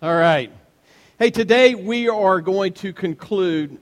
All right. Hey, today we are going to conclude,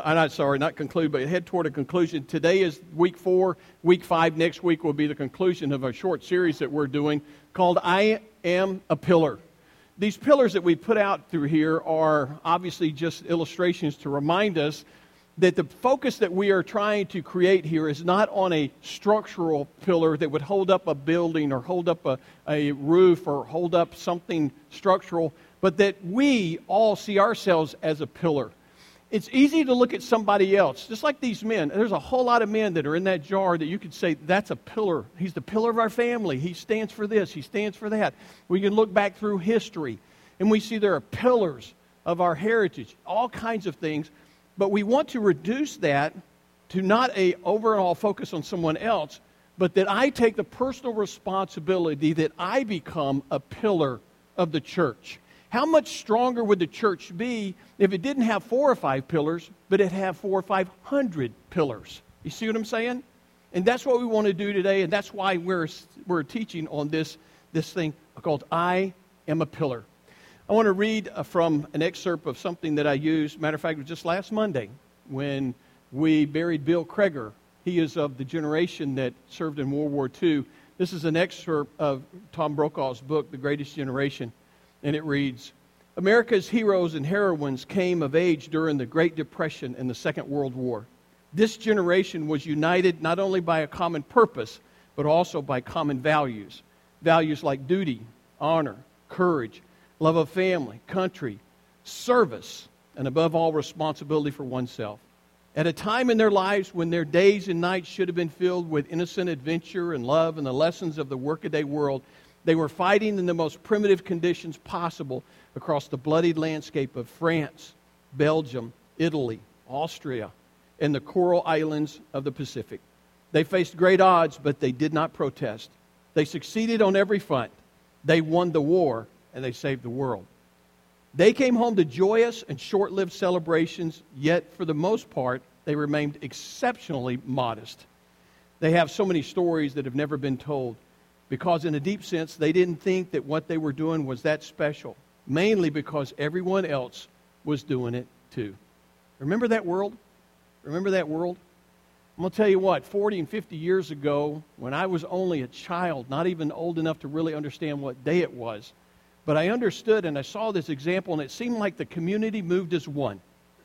not conclude, but head toward a conclusion. Today is week 4. Week 5 next week will be the conclusion of a short series that we're doing called I Am a Pillar. These pillars that we put out through here are obviously just illustrations to remind us that the focus that we are trying to create here is not on a structural pillar that would hold up a building or hold up a roof or hold up something structural, but that we all see ourselves as a pillar. It's easy to look at somebody else, just like these men. There's a whole lot of men that are in that jar that you could say, that's a pillar. He's the pillar of our family. He stands for this. He stands for that. We can look back through history, and we see there are pillars of our heritage, all kinds of things. But we want to reduce that to not a overall focus on someone else, but that I take the personal responsibility that I become a pillar of the church. How much stronger would the church be if it didn't have 4 or 5 pillars, but it had 400 or 500 pillars? You see what I'm saying? And that's what we want to do today, and that's why we're teaching on this thing called I Am a Pillar. I want to read from an excerpt of something that I used. Matter of fact, it was just last Monday when we buried Bill Kreger. He is of the generation that served in World War II. This is an excerpt of Tom Brokaw's book, The Greatest Generation, and it reads, America's heroes and heroines came of age during the Great Depression and the Second World War. This generation was united not only by a common purpose, but also by common values. Values like duty, honor, courage, love of family, country, service, and above all, responsibility for oneself. At a time in their lives when their days and nights should have been filled with innocent adventure and love and the lessons of the workaday world, they were fighting in the most primitive conditions possible across the bloodied landscape of France, Belgium, Italy, Austria, and the Coral Islands of the Pacific. They faced great odds, but they did not protest. They succeeded on every front. They won the war, and they saved the world. They came home to joyous and short-lived celebrations, yet for the most part, they remained exceptionally modest. They have so many stories that have never been told, because in a deep sense, they didn't think that what they were doing was that special, mainly because everyone else was doing it too. Remember that world? Remember that world? I'm going to tell you what, 40 and 50 years ago, when I was only a child, not even old enough to really understand what day it was, but I understood and I saw this example, and it seemed like the community moved as one.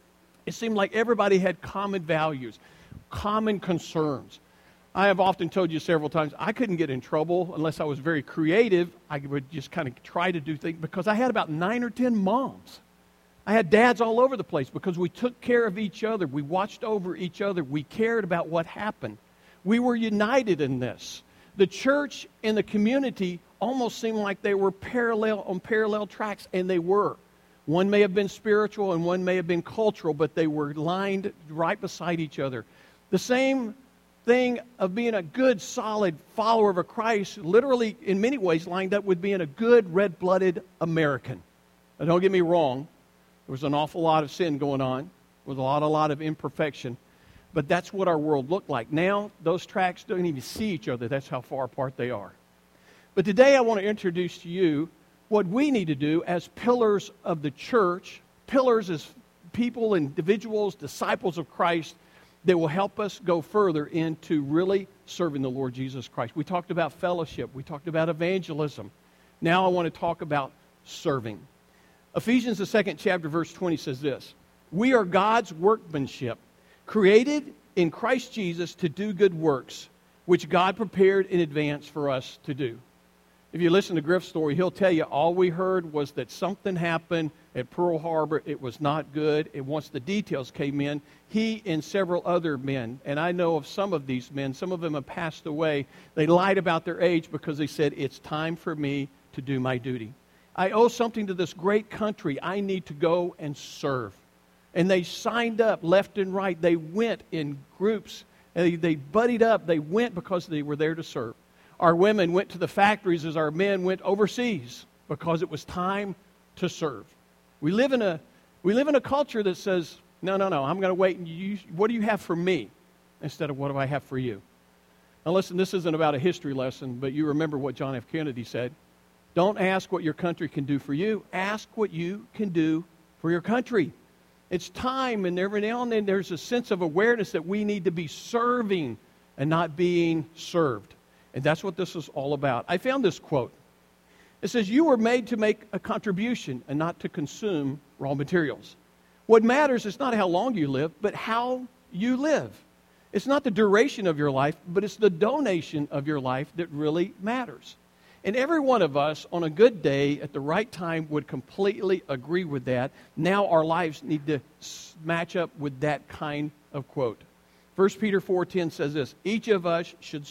It seemed like everybody had common values, common concerns. I have often told you several times, I couldn't get in trouble unless I was very creative. I would just kind of try to do things because I had about 9 or 10 moms. I had dads all over the place because we took care of each other. We watched over each other. We cared about what happened. We were united in this. The church and the community almost seemed like they were on parallel tracks, and they were. One may have been spiritual and one may have been cultural, but they were lined right beside each other. The same thing of being a good, solid follower of Christ, literally in many ways lined up with being a good, red-blooded American. Now, don't get me wrong. There was an awful lot of sin going on. There was a lot of imperfection. But that's what our world looked like. Now, those tracks don't even see each other. That's how far apart they are. But today I want to introduce to you what we need to do as pillars of the church, pillars as people, individuals, disciples of Christ that will help us go further into really serving the Lord Jesus Christ. We talked about fellowship. We talked about evangelism. Now I want to talk about serving. Ephesians, the 2nd chapter, verse 20 says this, We are God's workmanship, created in Christ Jesus to do good works, which God prepared in advance for us to do. If you listen to Griff's story, he'll tell you all we heard was that something happened at Pearl Harbor. It was not good. And once the details came in, he and several other men, and I know of some of these men, some of them have passed away, they lied about their age because they said, it's time for me to do my duty. I owe something to this great country. I need to go and serve. And they signed up left and right. They went in groups. They buddied up. They went because they were there to serve. Our women went to the factories as our men went overseas because it was time to serve. We live in a culture that says, no, I'm going to wait. And what do you have for me instead of what do I have for you? Now listen, this isn't about a history lesson, but you remember what John F. Kennedy said. Don't ask what your country can do for you. Ask what you can do for your country. It's time, and every now and then there's a sense of awareness that we need to be serving and not being served. And that's what this is all about. I found this quote. It says, "You were made to make a contribution and not to consume raw materials. What matters is not how long you live, but how you live. It's not the duration of your life, but it's the donation of your life that really matters." And every one of us, on a good day, at the right time, would completely agree with that. Now our lives need to match up with that kind of quote. 1 Peter 4:10 says this, "Each of us should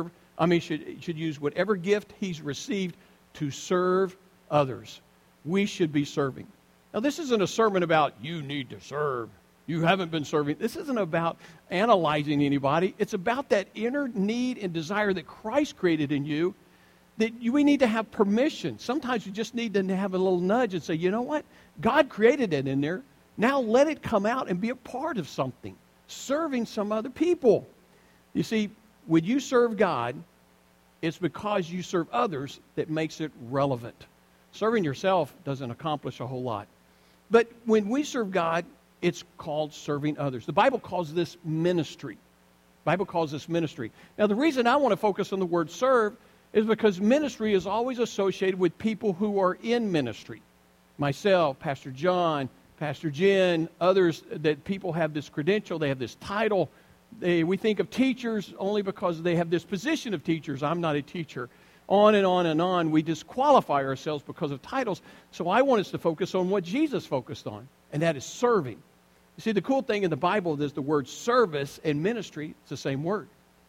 use whatever gift he's received to serve others." We should be serving. Now, this isn't a sermon about you need to serve. You haven't been serving. This isn't about analyzing anybody. It's about that inner need and desire that Christ created in you, that we need to have permission. Sometimes you just need to have a little nudge and say, you know what? God created it in there. Now let it come out and be a part of something, serving some other people. You see, when you serve God, it's because you serve others that makes it relevant. Serving yourself doesn't accomplish a whole lot. But when we serve God, it's called serving others. The Bible calls this ministry. The Bible calls this ministry. Now, the reason I want to focus on the word serve is because ministry is always associated with people who are in ministry. Myself, Pastor John, Pastor Jen, others, that people have this credential, they have this title. We think of teachers only because they have this position of teachers. I'm not a teacher. On and on and on. We disqualify ourselves because of titles. So I want us to focus on what Jesus focused on, and that is serving. You see, the cool thing in the Bible is the word service and ministry, it's the same word.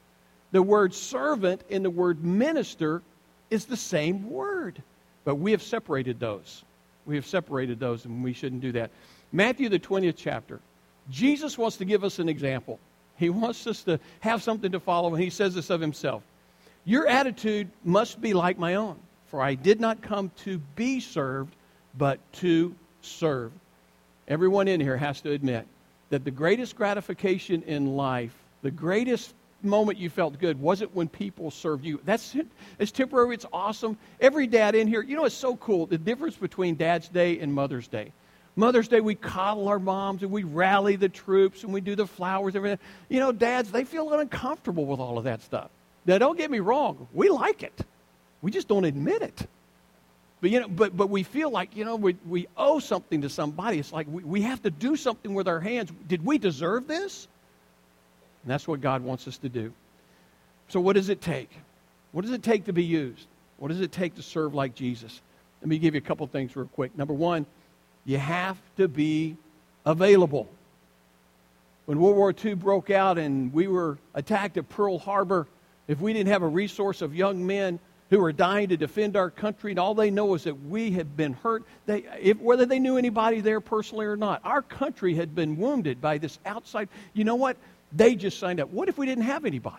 The word servant and the word minister is the same word. But we have separated those. We have separated those, and we shouldn't do that. Matthew, the 20th chapter. Jesus wants to give us an example. He wants us to have something to follow, and he says this of himself. "Your attitude must be like my own, for I did not come to be served, but to serve." Everyone in here has to admit that the greatest gratification in life, the greatest moment you felt good, wasn't when people served you. It's temporary, it's awesome. Every dad in here, you know, it's so cool, the difference between Dad's Day and Mother's Day. Mother's Day, we coddle our moms, and we rally the troops, and we do the flowers, everything. You know, dads, they feel uncomfortable with all of that stuff. Now, don't get me wrong. We like it. We just don't admit it. But, you know, but we feel like, you know, we owe something to somebody. It's like we have to do something with our hands. Did we deserve this? And that's what God wants us to do. So what does it take? What does it take to be used? What does it take to serve like Jesus? Let me give you a couple things real quick. Number one, you have to be available. When World War II broke out and we were attacked at Pearl Harbor, if we didn't have a resource of young men who were dying to defend our country, and all they know is that we had been hurt, whether they knew anybody there personally or not, our country had been wounded by this outside. You know what? They just signed up. What if we didn't have anybody?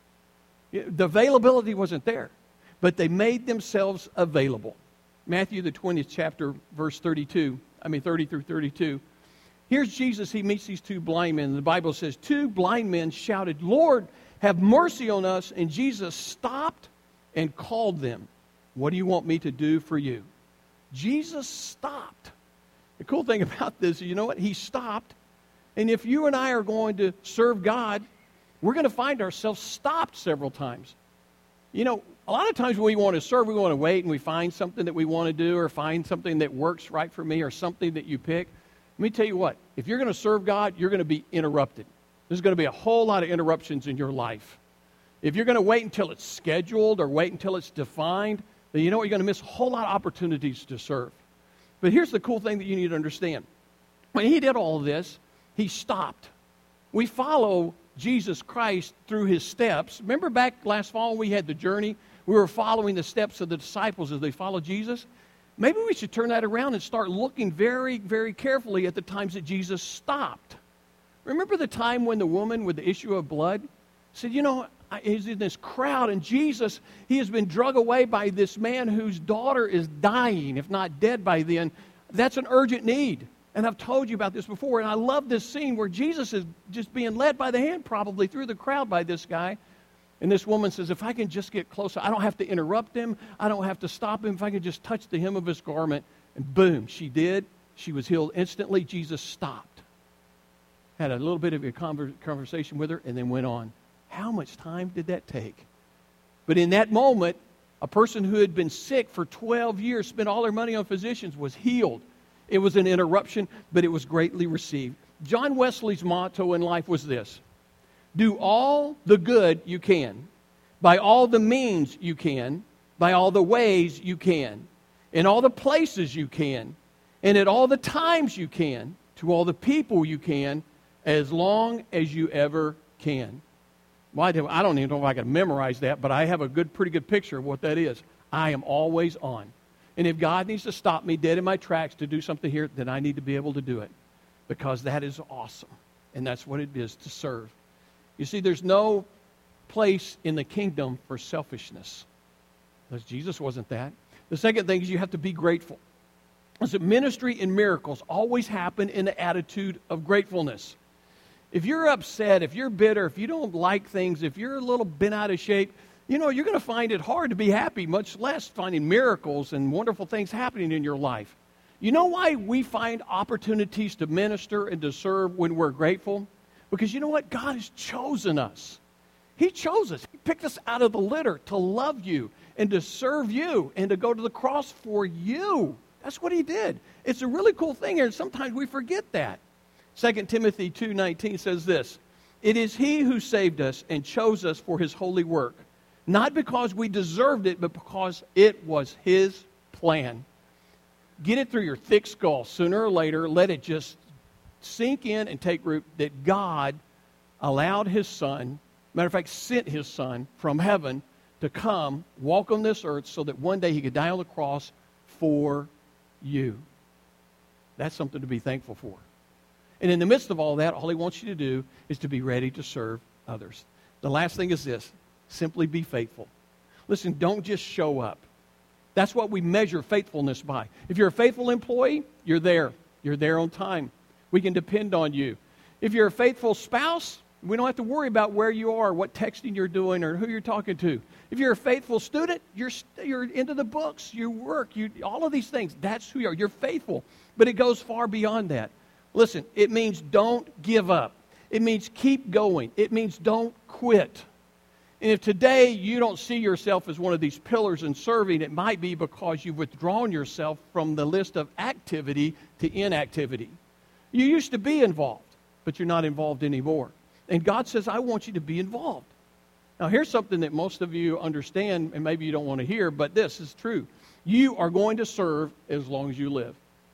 The availability wasn't there, but they made themselves available. Matthew, the 20th chapter, verse 30 through 32. Here's Jesus. He meets these two blind men. The Bible says, two blind men shouted, "Lord, have mercy on us." And Jesus stopped and called them. "What do you want me to do for you?" Jesus stopped. The cool thing about this, you know what? He stopped. And if you and I are going to serve God, we're going to find ourselves stopped several times. You know, a lot of times when we want to serve, we want to wait and we find something that we want to do or find something that works right for me or something that you pick. Let me tell you what, if you're going to serve God, you're going to be interrupted. There's going to be a whole lot of interruptions in your life. If you're going to wait until it's scheduled or wait until it's defined, then you know what, you're going to miss a whole lot of opportunities to serve. But here's the cool thing that you need to understand. When he did all of this, he stopped. We follow Jesus Christ through his steps. Remember back last fall we had the journey? We were following the steps of the disciples as they followed Jesus. Maybe we should turn that around and start looking very, very carefully at the times that Jesus stopped. Remember the time when the woman with the issue of blood said, you know, he's in this crowd, and Jesus, he has been drug away by this man whose daughter is dying, if not dead by then. That's an urgent need. And I've told you about this before, and I love this scene where Jesus is just being led by the hand probably through the crowd by this guy. And this woman says, if I can just get closer, I don't have to interrupt him. I don't have to stop him. If I can just touch the hem of his garment. And boom, she did. She was healed instantly. Jesus stopped. Had a little bit of a conversation with her and then went on. How much time did that take? But in that moment, a person who had been sick for 12 years, spent all their money on physicians, was healed. It was an interruption, but it was greatly received. John Wesley's motto in life was this: do all the good you can, by all the means you can, by all the ways you can, in all the places you can, and at all the times you can, to all the people you can, as long as you ever can. Well, I don't even know if I can memorize that, but I have a pretty good picture of what that is. I am always on. And if God needs to stop me dead in my tracks to do something here, then I need to be able to do it, because that is awesome. And that's what it is to serve. You see, there's no place in the kingdom for selfishness, because Jesus wasn't that. The second thing is you have to be grateful. Listen, ministry and miracles always happen in the attitude of gratefulness. If you're upset, if you're bitter, if you don't like things, if you're a little bent out of shape, you're going to find it hard to be happy, much less finding miracles and wonderful things happening in your life. You know why we find opportunities to minister and to serve when we're grateful? Because you know what? God has chosen us. He chose us. He picked us out of the litter to love you and to serve you and to go to the cross for you. That's what He did. It's a really cool thing here, and sometimes we forget that. 2 Timothy 2:19 says this: it is He who saved us and chose us for His holy work, not because we deserved it, but because it was His plan. Get it through your thick skull. Sooner or later, let it just sink in and take root that God allowed His Son, matter of fact, sent His Son from heaven to come, walk on this earth so that one day He could die on the cross for you. That's something to be thankful for. And in the midst of all that, all He wants you to do is to be ready to serve others. The last thing is this: simply be faithful. Listen, don't just show up. That's what we measure faithfulness by. If you're a faithful employee, you're there. You're there on time. We can depend on you. If you're a faithful spouse, we don't have to worry about where you are, what texting you're doing, or who you're talking to. If you're a faithful student, you're into the books, you work, all of these things. That's who you are. You're faithful. But it goes far beyond that. Listen, it means don't give up. It means keep going. It means don't quit. And if today you don't see yourself as one of these pillars in serving, it might be because you've withdrawn yourself from the list of activity to inactivity. You used to be involved, but you're not involved anymore. And God says, I want you to be involved. Now, here's something that most of you understand, and maybe you don't want to hear, but this is true. You are going to serve as long as you live.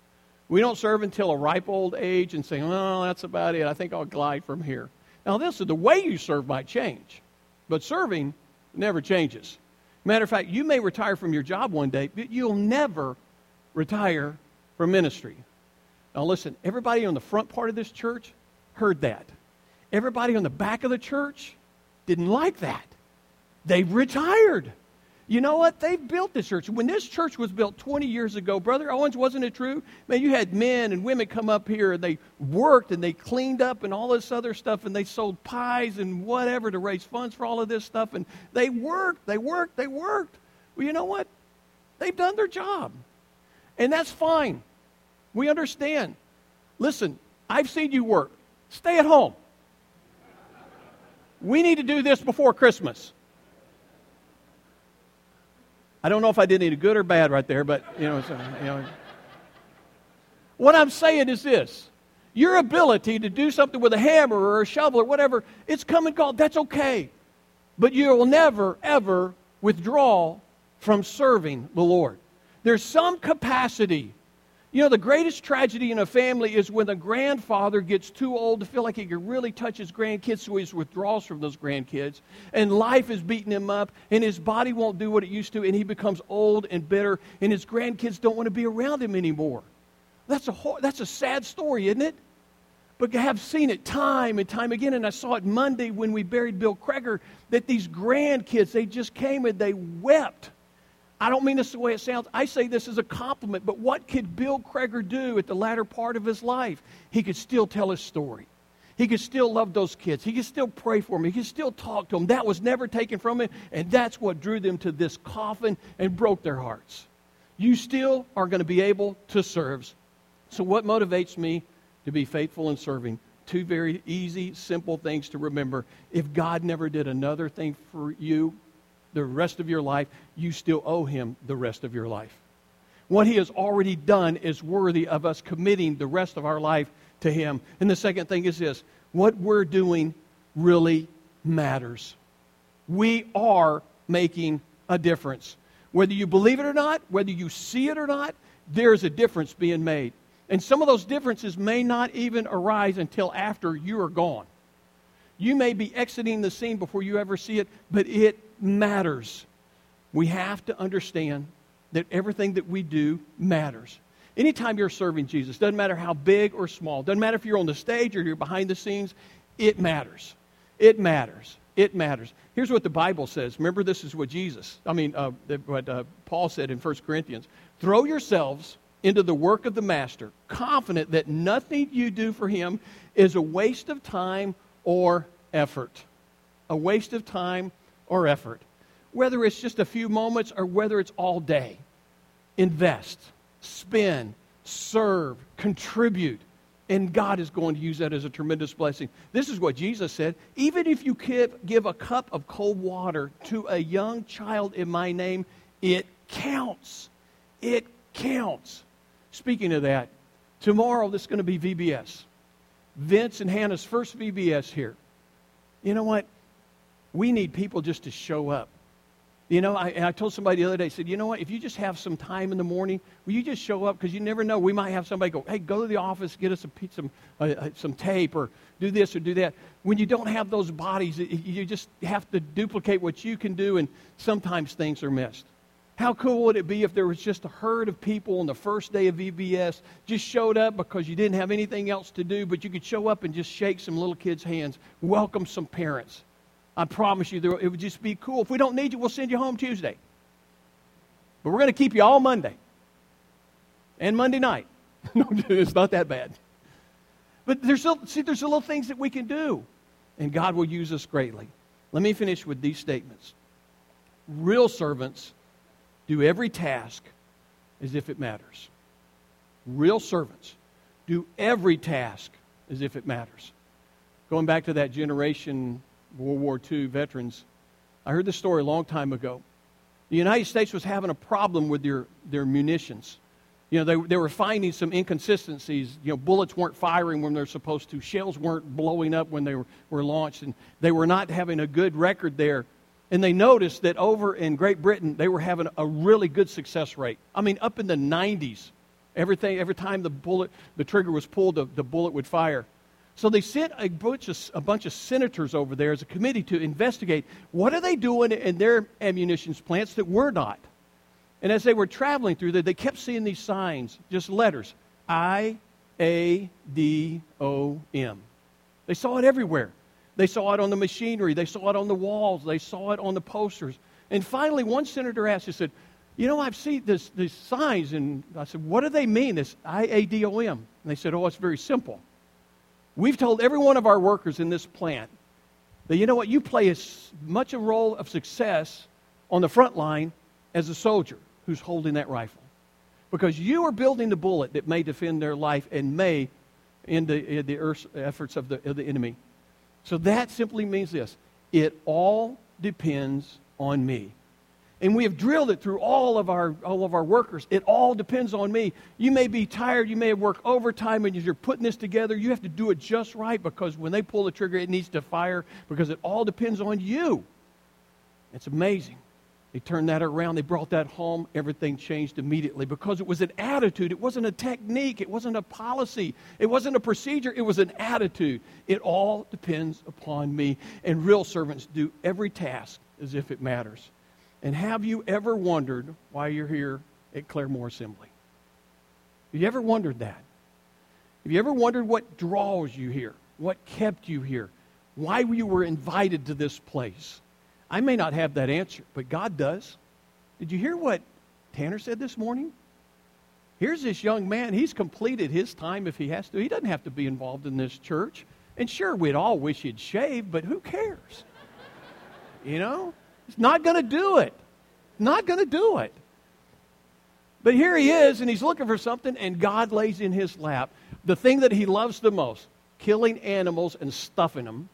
We don't serve until a ripe old age and say, well, that's about it. I think I'll glide from here. Now, this is the way you serve might change, but serving never changes. Matter of fact, you may retire from your job one day, but you'll never retire from ministry. Now, listen, everybody on the front part of this church heard that. Everybody on the back of the church didn't like that. They've retired. You know what? They've built this church. When this church was built 20 years ago, Brother Owens, wasn't it true? Man, you had men and women come up here and they worked and they cleaned up and all this other stuff and they sold pies and whatever to raise funds for all of this stuff. And they worked. Well, you know what? They've done their job. And that's fine. We understand. Listen, I've seen you work. Stay at home. We need to do this before Christmas. I don't know if I did any good or bad right there, but, What I'm saying is this. Your ability to do something with a hammer or a shovel or whatever, it's come and gone. That's okay. But you will never, ever withdraw from serving the Lord. There's some capacity. You know, the greatest tragedy in a family is when a grandfather gets too old to feel like he can really touch his grandkids, so he withdraws from those grandkids, and life is beating him up, and his body won't do what it used to, and he becomes old and bitter, and his grandkids don't want to be around him anymore. That's a sad story, isn't it? But I have seen it time and time again, and I saw it Monday when we buried Bill Kreger, that these grandkids, they just came and they wept. I don't mean this the way it sounds. I say this as a compliment, but what could Bill Kreger do at the latter part of his life? He could still tell his story. He could still love those kids. He could still pray for them. He could still talk to them. That was never taken from him, and that's what drew them to this coffin and broke their hearts. You still are going to be able to serve. So what motivates me to be faithful in serving? Two very easy, simple things to remember. If God never did another thing for you the rest of your life, you still owe Him the rest of your life. What He has already done is worthy of us committing the rest of our life to Him. And the second thing is this: what we're doing really matters. We are making a difference. Whether you believe it or not, whether you see it or not, there's a difference being made. And some of those differences may not even arise until after you are gone. You may be exiting the scene before you ever see it, but it matters. We have to understand that everything that we do matters. Anytime you're serving Jesus, doesn't matter how big or small, doesn't matter if you're on the stage or you're behind the scenes, it matters. It matters. It matters. Here's what the Bible says. Remember, this is what Paul said in 1 Corinthians. Throw yourselves into the work of the Master, confident that nothing you do for Him is a waste of time or effort. A waste of time or effort. Whether it's just a few moments or whether it's all day. Invest, spend, serve, contribute. And God is going to use that as a tremendous blessing. This is what Jesus said. Even if you give a cup of cold water to a young child in my name, it counts. It counts. Speaking of that, tomorrow this is going to be VBS. Vince and Hannah's first VBS here. You know what? We need people just to show up. You know, I told somebody the other day, I said, you know what, if you just have some time in the morning, will you just show up? Because you never know. We might have somebody go, hey, go to the office, get us some tape, or do this or do that. When you don't have those bodies, you just have to duplicate what you can do, and sometimes things are missed. How cool would it be if there was just a herd of people on the first day of VBS, just showed up because you didn't have anything else to do, but you could show up and just shake some little kids' hands, welcome some parents. I promise you, it would just be cool. If we don't need you, we'll send you home Tuesday. But we're going to keep you all Monday. And Monday night. No, it's not that bad. But there's little things that we can do. And God will use us greatly. Let me finish with these statements. Real servants do every task as if it matters. Real servants do every task as if it matters. Going back to that generation, World War II veterans, I heard this story a long time ago. The United States was having a problem with their munitions. You know, they were finding some inconsistencies. You know, bullets weren't firing when they're supposed to. Shells weren't blowing up when they were launched. And they were not having a good record there. And they noticed that over in Great Britain, they were having a really good success rate. I mean, up in the 90s. Every time the trigger was pulled, the bullet would fire. So they sent a bunch of senators over there as a committee to investigate what are they doing in their ammunition plants that we're not. And as they were traveling through there, they kept seeing these signs, just letters, IADOM. They saw it everywhere. They saw it on the machinery. They saw it on the walls. They saw it on the posters. And finally, one senator asked, he said, you know, I've seen these signs. And I said, what do they mean, this IADOM? And they said, oh, it's very simple. We've told every one of our workers in this plant that, you know what, you play as much a role of success on the front line as a soldier who's holding that rifle. Because you are building the bullet that may defend their life and may end the efforts of the enemy. So that simply means this: it all depends on me. And we have drilled it through all of our workers. It all depends on me. You may be tired. You may have worked overtime, and as you're putting this together, you have to do it just right, because when they pull the trigger, it needs to fire, because it all depends on you. It's amazing. They turned that around. They brought that home. Everything changed immediately, because it was an attitude. It wasn't a technique. It wasn't a policy. It wasn't a procedure. It was an attitude. It all depends upon me. And real servants do every task as if it matters. And have you ever wondered why you're here at Claremore Assembly? Have you ever wondered that? Have you ever wondered what draws you here? What kept you here? Why you were invited to this place? I may not have that answer, but God does. Did you hear what Tanner said this morning? Here's this young man. He's completed his time if he has to. He doesn't have to be involved in this church. And sure, we'd all wish he'd shave, but who cares? You know? He's not going to do it. Not going to do it. But here he is, and he's looking for something, and God lays in his lap the thing that he loves the most, killing animals and stuffing them.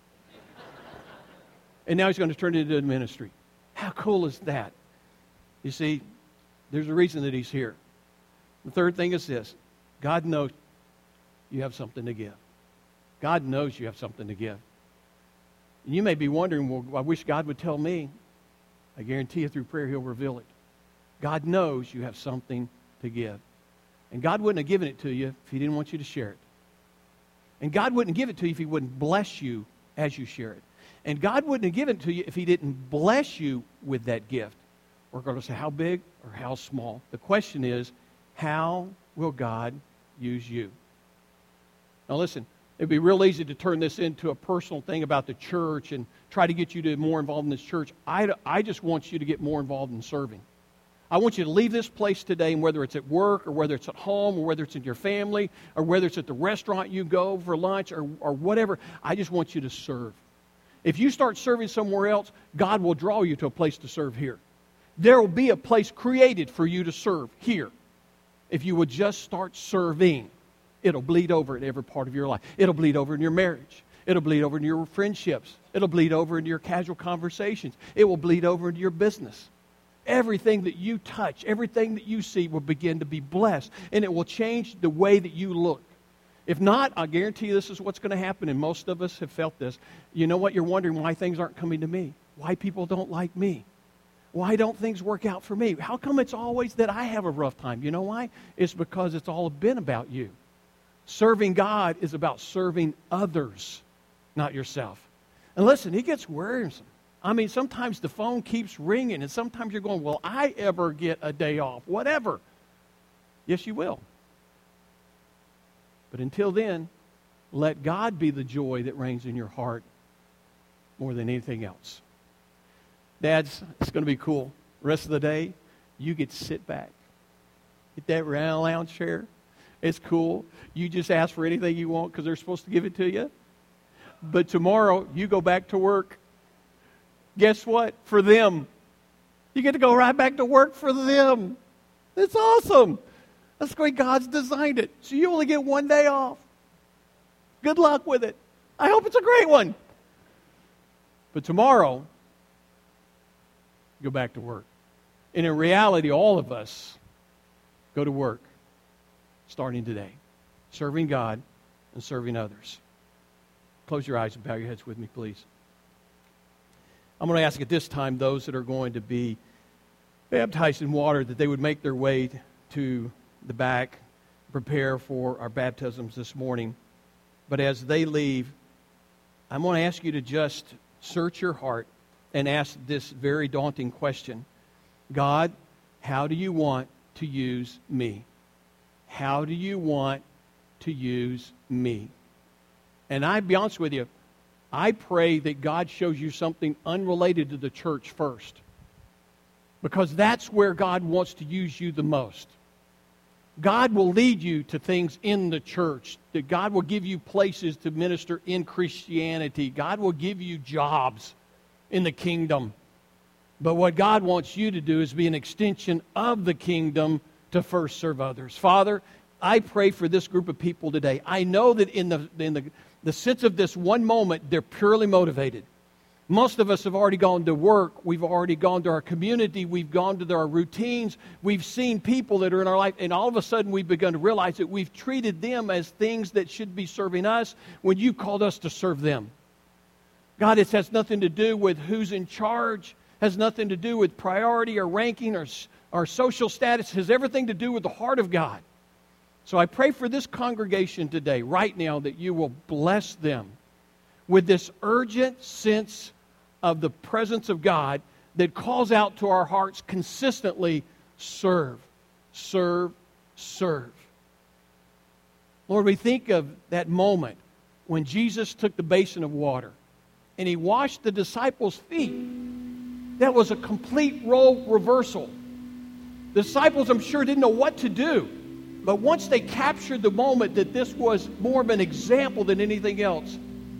And now he's going to turn it into a ministry. How cool is that? You see, there's a reason that he's here. The third thing is this. God knows you have something to give. God knows you have something to give. And you may be wondering, well, I wish God would tell me. I guarantee you through prayer he'll reveal it. God knows you have something to give. And God wouldn't have given it to you if he didn't want you to share it. And God wouldn't give it to you if he wouldn't bless you as you share it. And God wouldn't have given it to you if he didn't bless you with that gift, regardless of how big or how small. The question is, how will God use you? Now listen, it'd be real easy to turn this into a personal thing about the church and try to get you to be more involved in this church. I just want you to get more involved in serving. I want you to leave this place today, and whether it's at work or whether it's at home or whether it's in your family or whether it's at the restaurant you go for lunch or whatever, I just want you to serve. If you start serving somewhere else, God will draw you to a place to serve here. There will be a place created for you to serve here. If you would just start serving, it'll bleed over in every part of your life. It'll bleed over in your marriage. It'll bleed over into your friendships. It'll bleed over into your casual conversations. It will bleed over into your business. Everything that you touch, everything that you see will begin to be blessed, and it will change the way that you look. If not, I guarantee you this is what's going to happen, and most of us have felt this. You know what? You're wondering why things aren't coming to me, why people don't like me, why don't things work out for me? How come it's always that I have a rough time? You know why? It's because it's all been about you. Serving God is about serving others, not yourself. And listen, it gets wearisome. I mean, sometimes the phone keeps ringing, and sometimes you're going, will I ever get a day off? Whatever. Yes, you will. But until then, let God be the joy that reigns in your heart more than anything else. Dads, it's going to be cool. The rest of the day, you get to sit back. Get that round lounge chair. It's cool. You just ask for anything you want because they're supposed to give it to you. But tomorrow, you go back to work. Guess what? For them. You get to go right back to work for them. It's awesome. That's the way God's designed it. So you only get one day off. Good luck with it. I hope it's a great one. But tomorrow, go back to work. And in reality, all of us go to work starting today, serving God and serving others. Close your eyes and bow your heads with me, please. I'm going to ask at this time those that are going to be baptized in water that they would make their way to the back, prepare for our baptisms this morning. But as they leave, I'm going to ask you to just search your heart and ask this very daunting question. God, how do you want to use me? How do you want to use me? And I'll be honest with you, I pray that God shows you something unrelated to the church first. Because that's where God wants to use you the most. God will lead you to things in the church. That God will give you places to minister in Christianity. God will give you jobs in the kingdom. But what God wants you to do is be an extension of the kingdom to first serve others. Father, I pray for this group of people today. I know that in the sense of this one moment, they're purely motivated. Most of us have already gone to work. We've already gone to our community. We've gone to our routines. We've seen people that are in our life. And all of a sudden, we've begun to realize that we've treated them as things that should be serving us when you called us to serve them. God, it has nothing to do with who's in charge. Has nothing to do with priority or ranking or social status. It has everything to do with the heart of God. So I pray for this congregation today, right now, that you will bless them with this urgent sense of the presence of God that calls out to our hearts consistently, serve, serve, serve. Lord, we think of that moment when Jesus took the basin of water and He washed the disciples' feet. That was a complete role reversal. The disciples, I'm sure, didn't know what to do. But once they captured the moment that this was more of an example than anything else,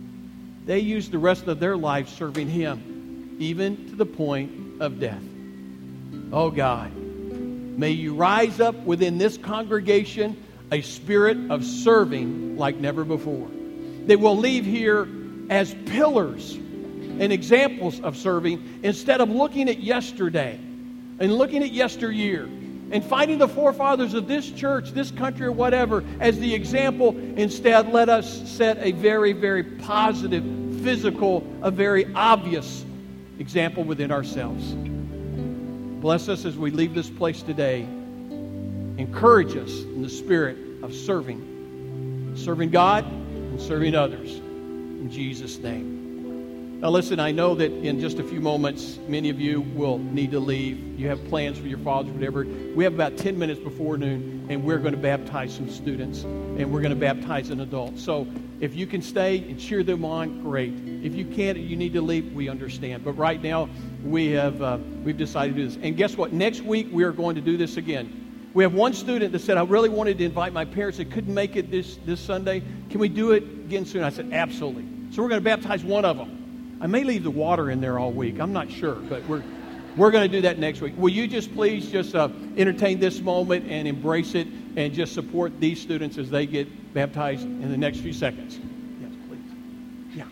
they used the rest of their lives serving Him, even to the point of death. Oh God, may you rise up within this congregation a spirit of serving like never before. They will leave here as pillars and examples of serving instead of looking at yesterday and looking at yesteryear and finding the forefathers of this church, this country, or whatever as the example. Instead, let us set a very, very positive, physical, a very obvious example within ourselves. Bless us as we leave this place today. Encourage us in the spirit of serving God and serving others. In Jesus' name. Now listen, I know that in just a few moments, many of you will need to leave. You have plans for your fathers, whatever. We have about 10 minutes before noon, and we're going to baptize some students, and we're going to baptize an adult. So if you can stay and cheer them on, great. If you can't, you need to leave, we understand. But right now, we've decided to do this. And guess what? Next week, we are going to do this again. We have one student that said, I really wanted to invite my parents that couldn't make it this Sunday. Can we do it again soon? I said, absolutely. So we're going to baptize one of them. I may leave the water in there all week. I'm not sure, but we're going to do that next week. Will you just please just entertain this moment and embrace it and just support these students as they get baptized in the next few seconds?